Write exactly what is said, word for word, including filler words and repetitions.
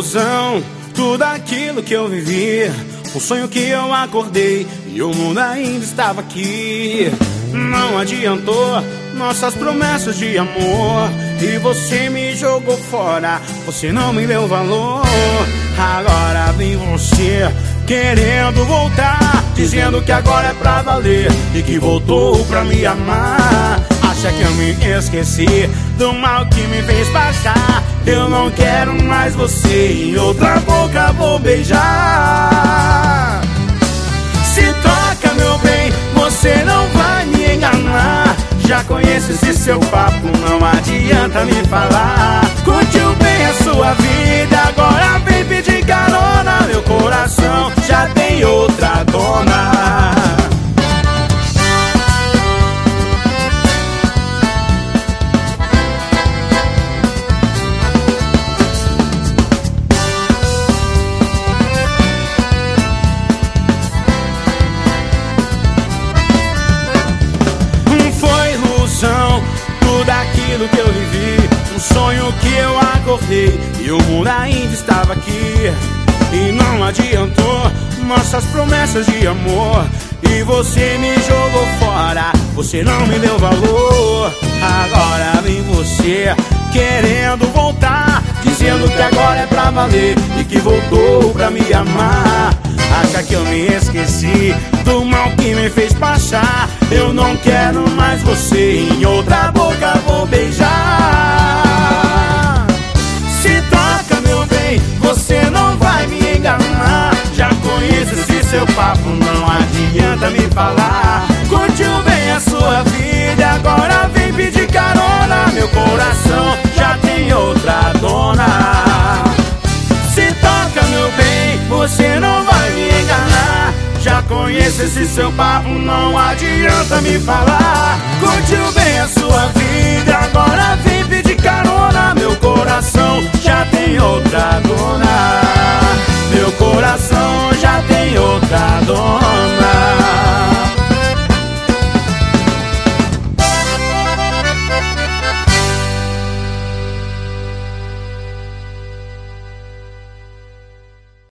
ilusão, tudo aquilo que eu vivi, um sonho que eu acordei e o mundo ainda estava aqui. Não adiantou nossas promessas de amor e você me jogou fora, você não me deu valor. Agora vem você querendo voltar, dizendo que agora é pra valer e que voltou pra me amar. Acha que eu me esqueci do mal que me fez passar? Eu não quero mais você, em outra boca vou beijar. Se toca, meu bem, você não vai me enganar. Já conheço esse seu papo, não adianta me falar. Curtiu bem a sua vida, agora vem pedir carona. Meu coração já tem outra dona. Tudo aquilo que eu vivi, um sonho que eu acordei e o mundo ainda estava aqui. E não adiantou nossas promessas de amor e você me jogou fora, você não me deu valor. Agora vem você querendo voltar, dizendo que agora é pra valer e que voltou pra me amar. Acha que eu me esqueci do mal que me fez passar? Eu não quero mais você, em outra boca vou beijar. Se toca, meu bem, você não vai me enganar. Já conheço esse seu papo, não adianta me falar. Curtiu bem a sua vida, agora vem pedir carona. Meu coração já tem outra dona. Se toca, meu bem, você não vai me enganar. Já conheço esse seu papo, não adianta me falar. Curtiu bem a sua vida, agora vem pedir carona. Meu coração já tem outra dona. Meu coração já tem outra